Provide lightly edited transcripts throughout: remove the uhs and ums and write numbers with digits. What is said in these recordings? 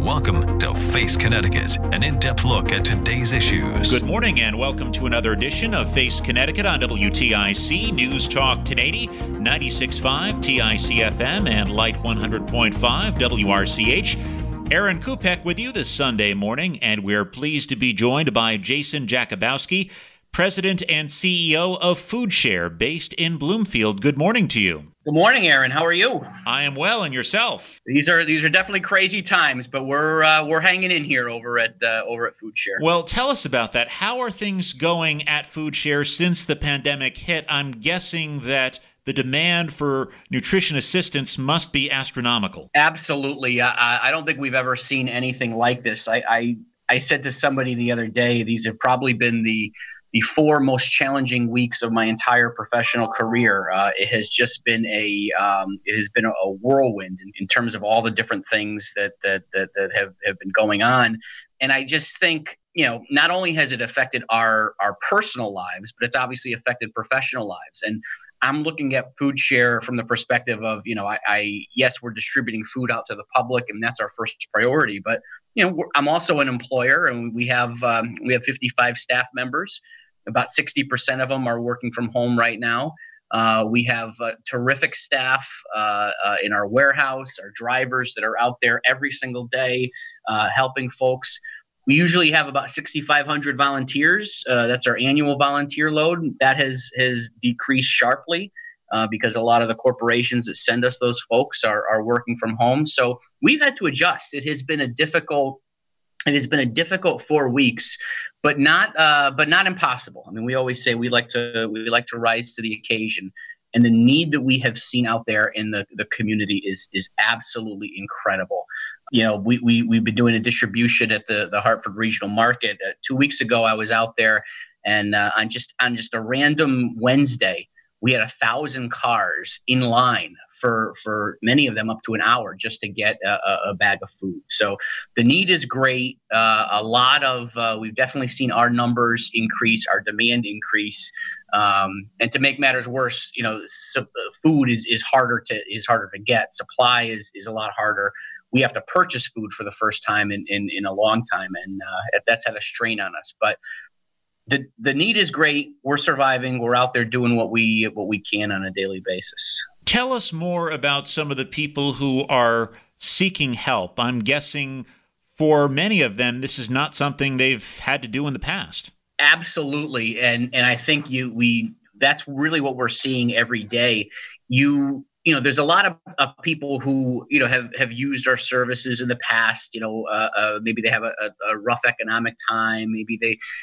Welcome to Face Connecticut, an in-depth look at today's issues. Good morning and welcome to another edition of Face Connecticut on WTIC News Talk 1080, 96.5 TIC FM and Light 100.5 WRCH. Aaron Kupek with you this Sunday morning, and we're pleased to be joined by Jason Jakubowski, President and CEO of FoodShare, based in Bloomfield. Good morning to you. Good morning, Aaron. How are you? I am well, and yourself? These are definitely crazy times, but we're hanging in here over at FoodShare. Well, tell us about that. How are things going at FoodShare since the pandemic hit? I'm guessing that the demand for nutrition assistance must be astronomical. Absolutely. I don't think we've ever seen anything like this. I said to somebody the other day, these have probably been the 4 most challenging weeks of my entire professional career. It has just been a whirlwind in terms of all the different things that have been going on. And I just think, not only has it affected our personal lives, but it's obviously affected professional lives. And I'm looking at FoodShare from the perspective of, yes, we're distributing food out to the public, and that's our first priority. But I'm also an employer, and we have 55 staff members. About 60% of them are working from home right now. We have terrific staff in our warehouse, our drivers that are out there every single day helping folks. We usually have about 6,500 volunteers. That's our annual volunteer load. That has decreased sharply because a lot of the corporations that send us those folks are working from home. So we've had to adjust. It has been a difficult 4 weeks, but not impossible. I mean, we always say we like to rise to the occasion, and the need that we have seen out there in the community is absolutely incredible. We've been doing a distribution at the Hartford Regional Market. 2 weeks ago, I was out there, and on just a random Wednesday, we had 1,000 cars in line for many of them up to an hour just to get a bag of food. So the need is great. We've definitely seen our numbers increase, our demand increase. And to make matters worse, food is harder to get. Supply is a lot harder. We have to purchase food for the first time in a long time, and that's had a strain on us. But the need is great. We're surviving. We're out there doing what we can on a daily basis. Tell us more about some of the people who are seeking help. I'm guessing for many of them, this is not something they've had to do in the past. Absolutely, and I think that's really what we're seeing every day. There's a lot of people who have used our services in the past. Maybe they have a rough economic time. Maybe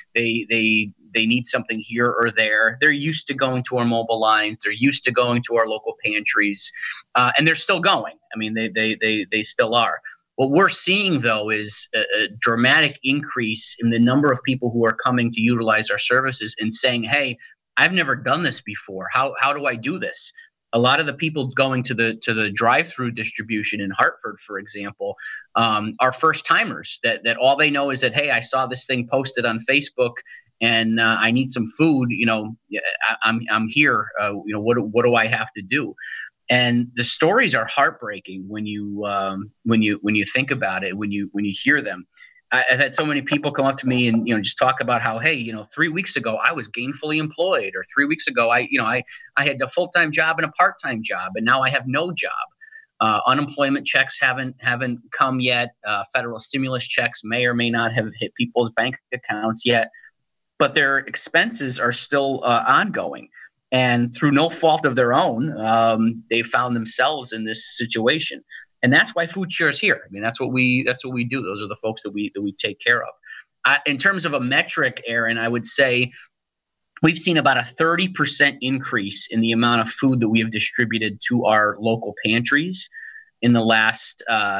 they need something here or there. They're used to going to our mobile lines. They're used to going to our local pantries, and they're still going. I mean, they still are. What we're seeing, though, is a dramatic increase in the number of people who are coming to utilize our services and saying, "Hey, I've never done this before. How do I do this?" A lot of the people going to the drive-through distribution in Hartford, for example, are first timers that all they know is that, hey, I saw this thing posted on Facebook and I need some food. I'm here. What do I have to do? And the stories are heartbreaking when you think about it, when you hear them. I've had so many people come up to me and just talk about how, hey, 3 weeks ago I was gainfully employed, or 3 weeks ago I had a full-time job and a part-time job, and now I have no job. Unemployment checks haven't come yet. Federal stimulus checks may or may not have hit people's bank accounts yet, but their expenses are still ongoing. And through no fault of their own, they found themselves in this situation. And that's why FoodShare is here. I mean, that's what we do. Those are the folks that we take care of. In terms of a metric, Aaron, I would say we've seen about a 30% increase in the amount of food that we have distributed to our local pantries in the last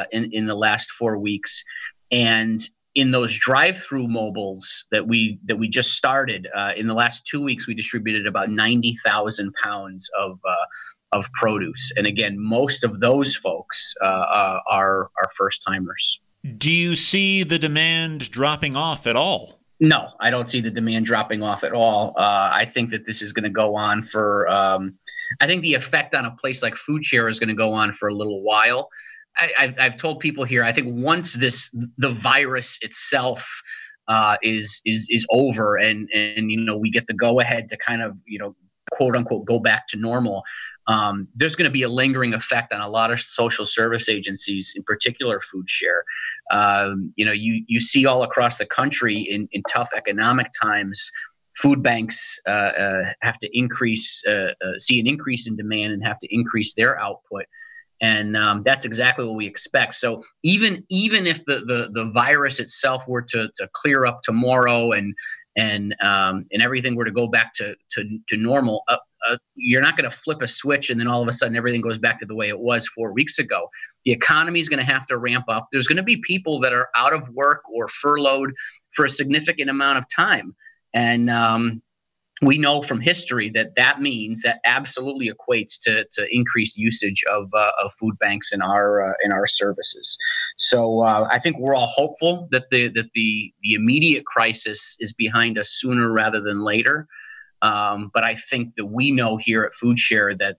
4 weeks. And in those drive-through mobiles that we just started in the last 2 weeks, we distributed about 90,000 pounds of produce. And again, most of those folks are first timers. Do you see the demand dropping off at all? No, I don't see the demand dropping off at all. I think that this is going to go on for, I think the effect on a place like FoodShare is going to go on for a little while. I've told people here, I think once the virus itself is over, and we get the go ahead to kind of quote unquote go back to normal, there's going to be a lingering effect on a lot of social service agencies, in particular food share. You see all across the country in tough economic times, food banks have to see an increase in demand and have to increase their output. And that's exactly what we expect. So even if the virus itself were to clear up tomorrow and everything were to go back to normal, you're not going to flip a switch and then all of a sudden everything goes back to the way it was 4 weeks ago. The economy is going to have to ramp up. There's going to be people that are out of work or furloughed for a significant amount of time. And we know from history that means that absolutely equates to increased usage of food banks in our services. So I think we're all hopeful that the immediate crisis is behind us sooner rather than later. But I think that we know here at FoodShare that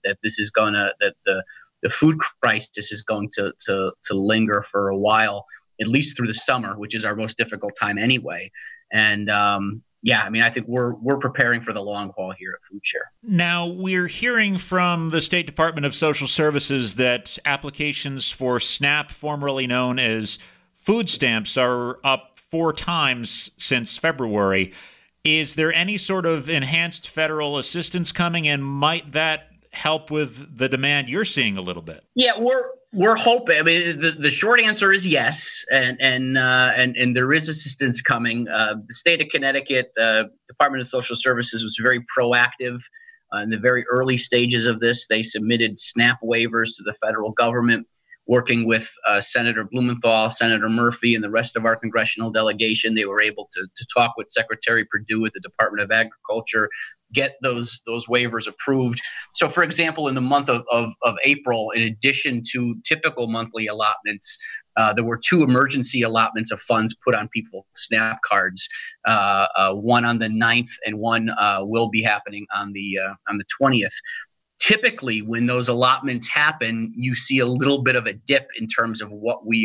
the food crisis is going to linger for a while, at least through the summer, which is our most difficult time anyway. And I think we're preparing for the long haul here at FoodShare. Now, we're hearing from the State Department of Social Services that applications for SNAP, formerly known as food stamps, are up 4 times since February. Is there any sort of enhanced federal assistance coming, and might that help with the demand you're seeing a little bit? Yeah, we're hoping. I mean, the short answer is yes, and there is assistance coming. The state of Connecticut, Department of Social Services, was very proactive in the very early stages of this. They submitted SNAP waivers to the federal government, working with Senator Blumenthal, Senator Murphy, and the rest of our congressional delegation. They were able to talk with Secretary Perdue at the Department of Agriculture, get those waivers approved. So, for example, in the month of April, in addition to typical monthly allotments, there were 2 emergency allotments of funds put on people's SNAP cards, one on the 9th and one will be happening on the 20th. Typically, when those allotments happen, you see a little bit of a dip in terms of what we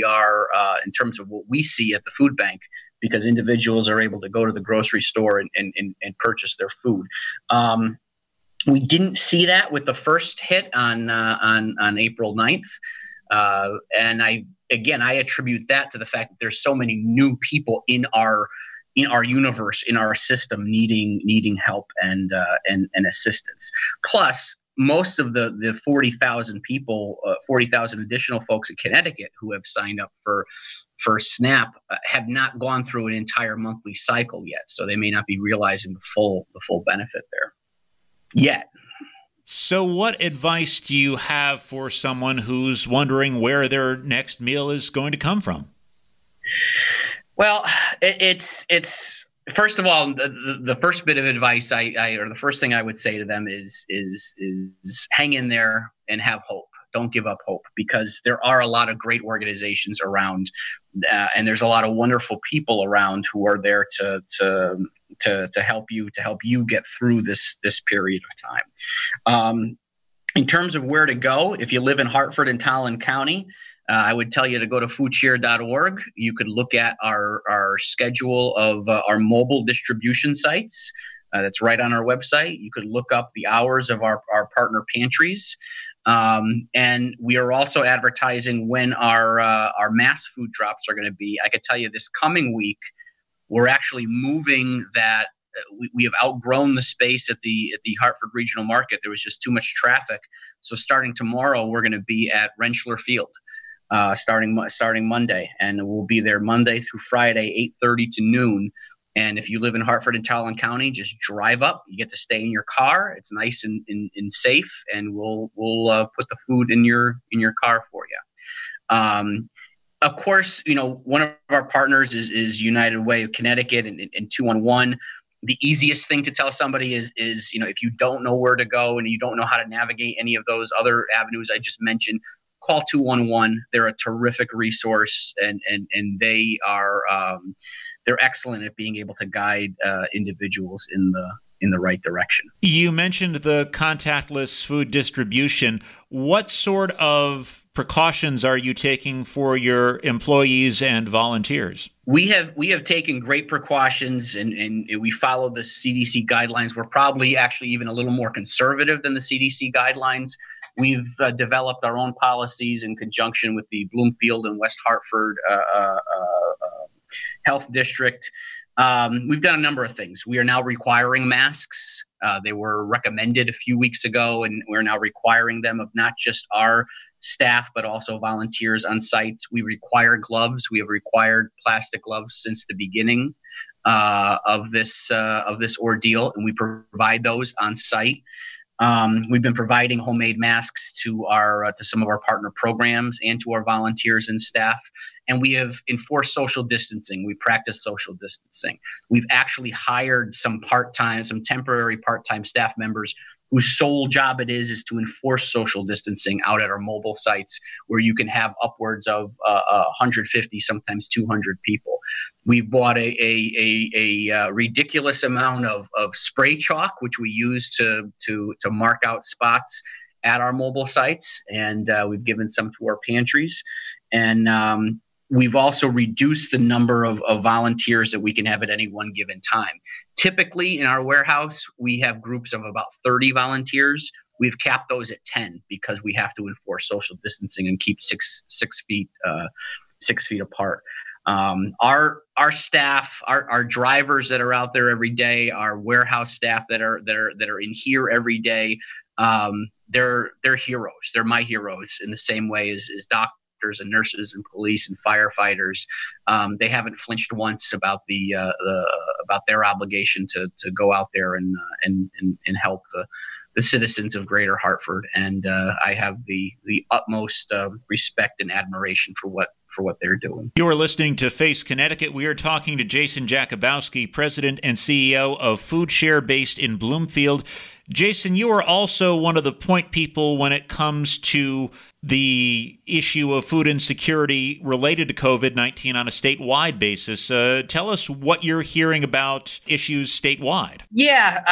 see at the food bank, because individuals are able to go to the grocery store and purchase their food. We didn't see that with the first hit on April 9th. And I attribute that to the fact that there's so many new people in our universe, in our system, needing help and assistance. Plus, most of the 40,000 people, 40,000 additional folks in Connecticut who have signed up for SNAP have not gone through an entire monthly cycle yet, so they may not be realizing the full benefit there yet. So what advice do you have for someone who's wondering where their next meal is going to come from? Well, it's first of all, the first bit of advice or the first thing I would say to them is hang in there and have hope. Don't give up hope, because there are a lot of great organizations around, and there's a lot of wonderful people around who are there to help you get through this period of time. In terms of where to go, if you live in Hartford and Talon County, I would tell you to go to foodshare.org. You could look at our schedule of our mobile distribution sites. That's right on our website. You could look up the hours of our partner pantries. And we are also advertising when our mass food drops are going to be. I could tell you this coming week, we're actually moving that. We have outgrown the space at the Hartford Regional Market. There was just too much traffic. So starting tomorrow, we're going to be at Rentschler Field, starting Monday, and we'll be there Monday through Friday, 8:30 to noon. And if you live in Hartford and Talon County, just drive up. You get to stay in your car. It's nice and safe, and we'll put the food in your car for you. Of course, one of our partners is United Way of Connecticut and 211. The easiest thing to tell somebody is if you don't know where to go and you don't know how to navigate any of those other avenues I just mentioned, call 211. They're a terrific resource, and they are they're excellent at being able to guide individuals in the right direction. You mentioned the contactless food distribution. What sort of precautions are you taking for your employees and volunteers? We have taken great precautions, and we follow the CDC guidelines. We're probably actually even a little more conservative than the CDC guidelines. We've developed our own policies in conjunction with the Bloomfield and West Hartford Health District. We've done a number of things. We are now requiring masks. They were recommended a few weeks ago, and we're now requiring them of not just our staff, but also volunteers on sites. We require gloves. We have required plastic gloves since the beginning of this ordeal, and we provide those on site. We've been providing homemade masks to some of our partner programs and to our volunteers and staff. And we have enforced social distancing. We practice social distancing. We've actually hired some temporary part-time staff members whose sole job it is to enforce social distancing out at our mobile sites, where you can have upwards of 150, sometimes 200 people. We bought a ridiculous amount of spray chalk, which we use to mark out spots at our mobile sites, and we've given some to our pantries. And we've also reduced the number of volunteers that we can have at any one given time. Typically, in our warehouse, we have groups of about 30 volunteers. We've capped those at 10 because we have to enforce social distancing and keep six feet apart. Our staff, our drivers that are out there every day, our warehouse staff that are in here every day, they're heroes. They're my heroes in the same way as doctors and nurses and police and firefighters. They haven't flinched once about about their obligation to go out there and help the citizens of Greater Hartford. And I have the utmost respect and admiration for what they're doing. You are listening to Face Connecticut. We are talking to Jason Jakubowski, President and CEO of Food Share based in Bloomfield. Jason, you are also one of the point people when it comes to the issue of food insecurity related to COVID-19 on a statewide basis. Tell us what you're hearing about issues statewide. Yeah,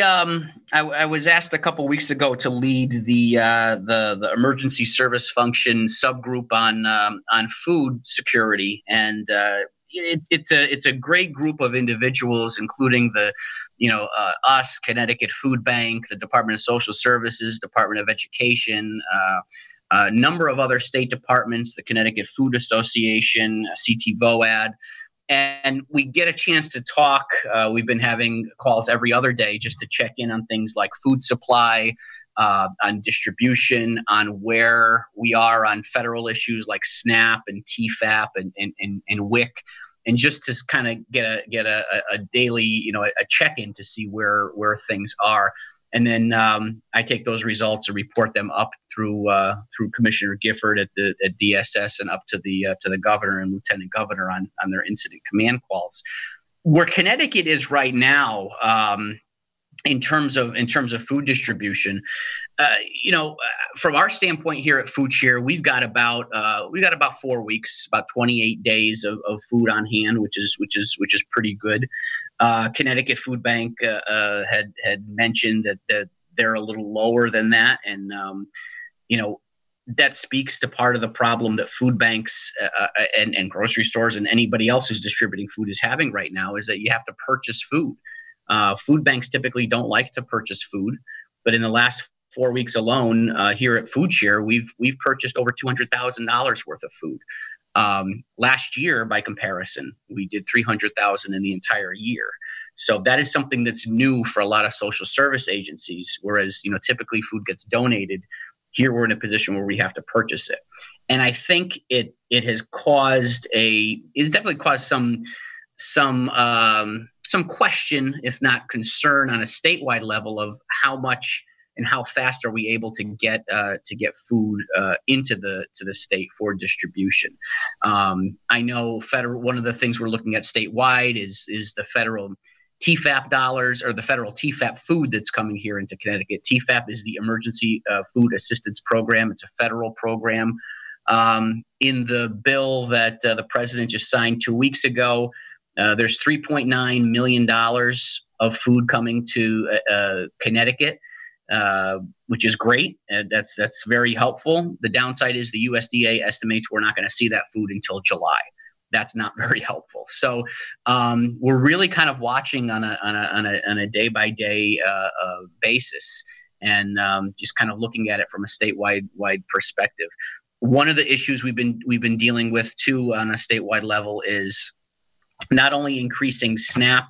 I was asked a couple weeks ago to lead the emergency service function subgroup on food security, and it's a great group of individuals, including us, Connecticut Food Bank, the Department of Social Services, Department of Education, a number of other state departments, the Connecticut Food Association, CT-VOAD, and we get a chance to talk. We've been having calls every other day just to check in on things like food supply, on distribution, on where we are on federal issues like SNAP and TFAP and WIC, and just to kind of get a daily, a check-in to see where things are. And then I take those results and report them up through Commissioner Gifford at DSS and up to the governor and lieutenant governor on their incident command calls. Where Connecticut is right now, in terms of food distribution, from our standpoint here at Food Share, we've got about 4 weeks, about 28 days of food on hand, which is pretty good. Connecticut Food Bank had mentioned that they're a little lower than that, and that speaks to part of the problem that food banks and grocery stores and anybody else who's distributing food is having right now, is that you have to purchase food. Food banks typically don't like to purchase food, but in the last 4 weeks alone, here at Food Share, we've purchased over $200,000 worth of food. Last year, by comparison, we did $300,000 in the entire year. So that is something that's new for a lot of social service agencies. Whereas, typically food gets donated. Here we're in a position where we have to purchase it, and I think it has definitely caused some question, if not concern, on a statewide level of how much and how fast are we able to get food into the state for distribution. I know one of the things we're looking at statewide is the federal TFAP dollars, or the federal TFAP food that's coming here into Connecticut. TFAP is the Emergency Food Assistance Program. It's a federal program. In the bill that the president just signed 2 weeks ago, there's $3.9 million of food coming to Connecticut. which is great. That's very helpful. The downside is the USDA estimates we're not going to see that food until July. That's not very helpful. So we're really kind of watching on a day by day basis, and just kind of looking at it from a statewide perspective. One of the issues we've been dealing with too on a statewide level is not only increasing SNAP,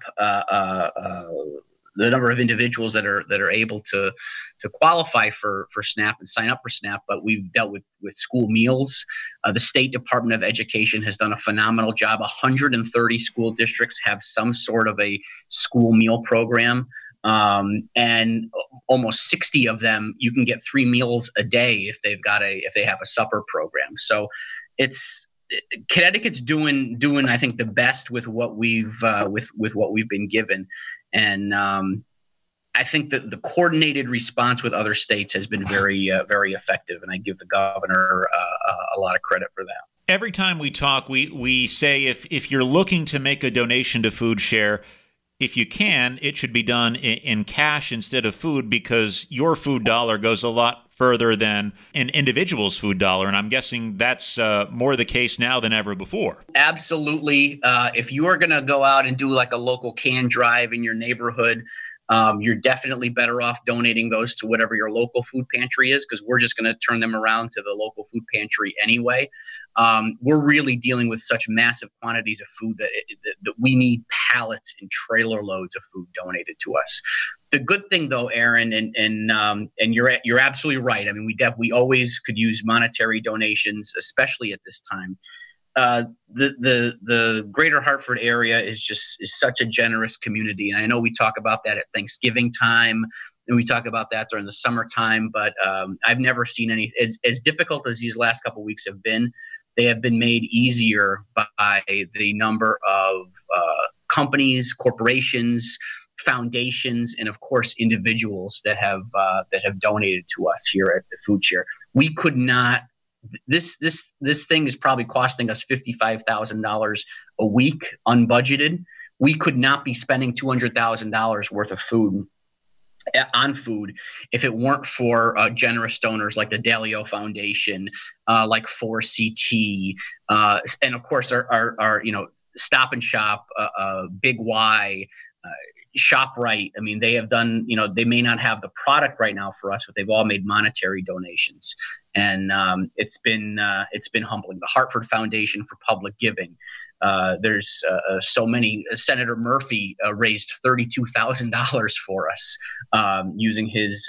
the number of individuals that are able to qualify for SNAP and sign up for SNAP, but we've dealt with school meals. The State Department of Education has done a phenomenal job. 130 school districts have some sort of a school meal program. And almost 60 of them, you can get 3 meals a day if they have a supper program. So Connecticut's doing I think the best with what we've been given, and I think that the coordinated response with other states has been very effective, and I give the governor a lot of credit for that. Every time we talk, we say if you're looking to make a donation to Food Share, if you can, it should be done in cash instead of food, because your food dollar goes a lot further than an individual's food dollar. And I'm guessing that's more the case now than ever before. Absolutely. If you are going to go out and do like a local can drive in your neighborhood, you're definitely better off donating those to whatever your local food pantry is, because we're just going to turn them around to the local food pantry anyway. We're really dealing with such massive quantities of food that we need pallets and trailer loads of food donated to us. The good thing, though, Aaron, and you're absolutely right. I mean, we always could use monetary donations, especially at this time. The Greater Hartford area is such a generous community, and I know we talk about that at Thanksgiving time, and we talk about that during the summertime. But I've never seen any as difficult as these last couple of weeks have been. They have been made easier by the number of companies, corporations, foundations, and of course individuals that have donated to us here at the Food Share. We could not. This thing is probably costing us $55,000 a week unbudgeted. We could not be spending $200,000 worth of food if it weren't for generous donors like the Dalio Foundation, like 4CT, and of course our Stop and Shop, Big Y, ShopRite. I mean, they have done, they may not have the product right now for us, but they've all made monetary donations. And it's been humbling. The Hartford Foundation for Public Giving. There's so many. Senator Murphy raised $32,000 for us using his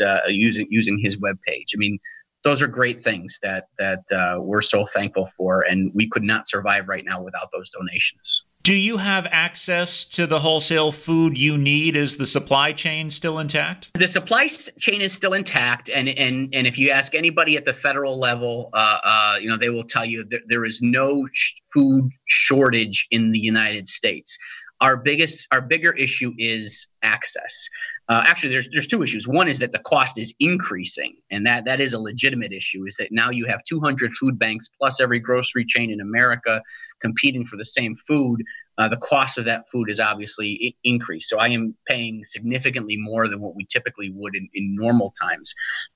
webpage. I mean, those are great things that we're so thankful for, and we could not survive right now without those donations. Do you have access to the wholesale food you need? Is the supply chain still intact? The supply chain is still intact, and if you ask anybody at the federal level, they will tell you that there is no food shortage in the United States. Our bigger issue is access. Actually, there's two issues. One is that the cost is increasing, and that is a legitimate issue. Is that now you have 200 food banks plus every grocery chain in America competing for the same food. The cost of that food is obviously increased. So I am paying significantly more than what we typically would in normal times.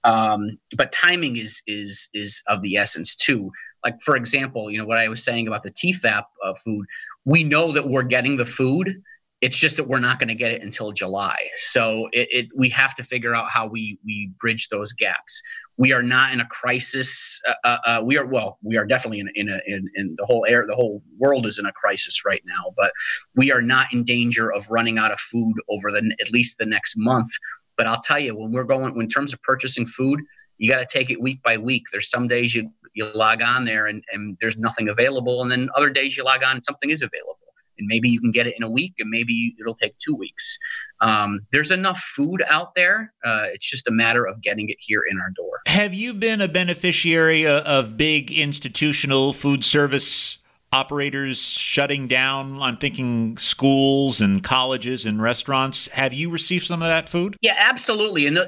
But timing is of the essence too. Like, for example, what I was saying about the TFAP food. We know that we're getting the food. It's just that we're not going to get it until July. So we have to figure out how we bridge those gaps. We are not in a crisis. We are definitely in the whole world is in a crisis right now. But we are not in danger of running out of food over at least the next month. But I'll tell you, in terms of purchasing food, you got to take it week by week. There's some days you log on there and there's nothing available. And then other days you log on and something is available. And maybe you can get it in a week, and maybe it'll take 2 weeks. There's enough food out there. It's just a matter of getting it here in our door. Have you been a beneficiary of big institutional food service operators shutting down. I'm thinking schools and colleges and restaurants. Have you received some of that food? Yeah, absolutely. In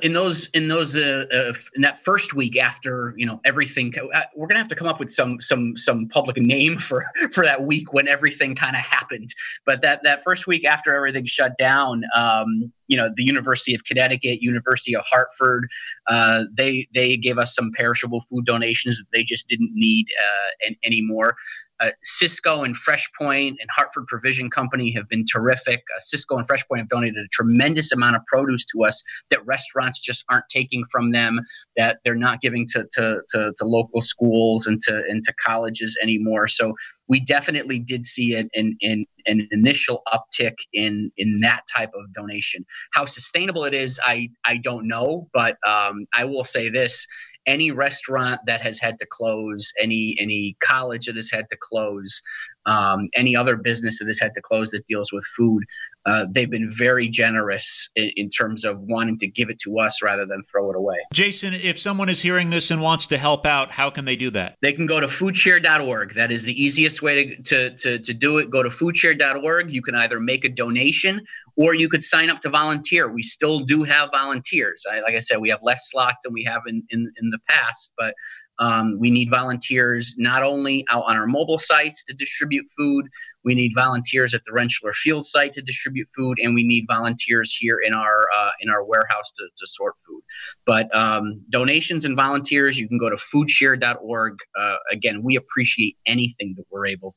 that first week after everything, we're gonna have to come up with some public name for that week when everything kind of happened. But that first week after everything shut down, the University of Connecticut, University of Hartford, they gave us some perishable food donations that they just didn't need anymore. Cisco and Fresh Point and Hartford Provision Company have been terrific. Cisco and Fresh Point have donated a tremendous amount of produce to us that restaurants just aren't taking from them, that they're not giving to local schools and to colleges anymore. So we definitely did see an initial uptick in that type of donation. How sustainable it is, I don't know, but I will say this. Any restaurant that has had to close, any college that has had to close, any other business that has had to close that deals with food, they've been very generous in terms of wanting to give it to us rather than throw it away. Jason, if someone is hearing this and wants to help out, how can they do that? They can go to foodshare.org. That is the easiest way to do it. Go to foodshare.org. You can either make a donation or you could sign up to volunteer. We still do have volunteers. Like I said, we have less slots than we have in the past, but we need volunteers not only out on our mobile sites to distribute food. We need volunteers at the Rentschler Field site to distribute food, and we need volunteers here in our warehouse to sort food. But donations and volunteers, you can go to foodshare.org. Again, we appreciate anything that we're able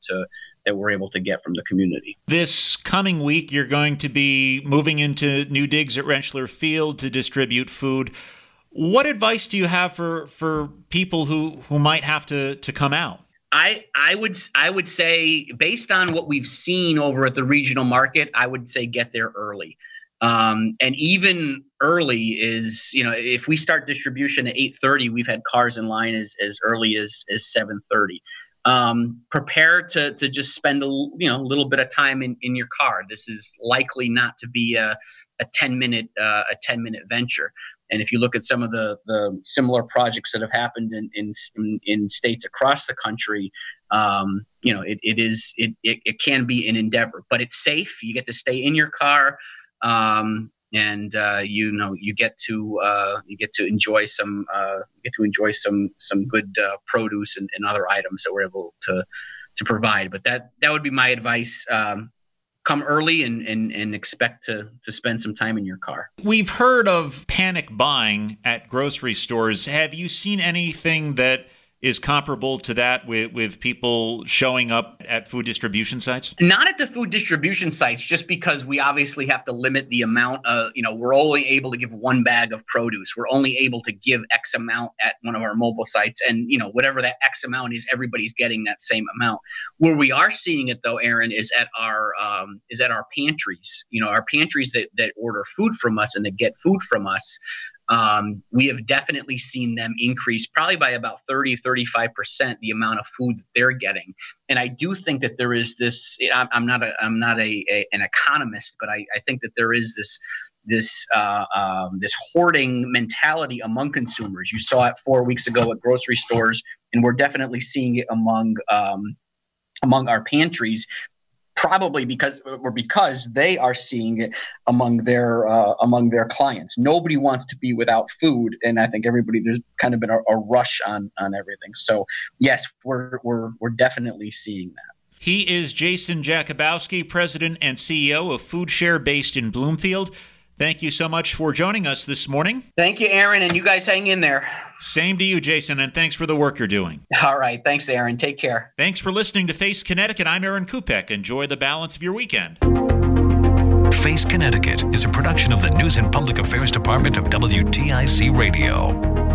to get from the community. This coming week, you're going to be moving into new digs at Rentschler Field to distribute food. What advice do you have for people who might have to come out? I would say, based on what we've seen over at the regional market, I would say get there early. And even early is, if we start distribution at 8:30, we've had cars in line as early as 7:30. Prepare to just spend a little bit of time in your car. This is likely not to be a 10-minute venture. And if you look at some of the similar projects that have happened in states across the country, it can be an endeavor, but it's safe. You get to stay in your car, and you get to enjoy some good produce and other items that we're able to provide. But that would be my advice. Come early and expect to spend some time in your car. We've heard of panic buying at grocery stores. Have you seen anything that is comparable to that with people showing up at food distribution sites? Not at the food distribution sites, just because we obviously have to limit the amount of, we're only able to give one bag of produce. We're only able to give X amount at one of our mobile sites. And, whatever that X amount is, everybody's getting that same amount. Where we are seeing it, though, Aaron, is at our pantries. Our pantries that order food from us and that get food from us. We have definitely seen them increase probably by about 30-35% the amount of food that they're getting. And I do think that there is this, I'm not an economist, but I think that there is this hoarding mentality among consumers. You saw it 4 weeks ago at grocery stores, and we're definitely seeing it among our pantries. Probably because they are seeing it among their clients. Nobody wants to be without food, and I think there's kind of been a rush on everything. So yes, we're definitely seeing that. He is Jason Jakubowski, President and CEO of FoodShare based in Bloomfield. Thank you so much for joining us this morning. Thank you, Aaron, and you guys hang in there. Same to you, Jason, and thanks for the work you're doing. All right. Thanks, Aaron. Take care. Thanks for listening to Face Connecticut. I'm Aaron Kupek. Enjoy the balance of your weekend. Face Connecticut is a production of the News and Public Affairs Department of WTIC Radio.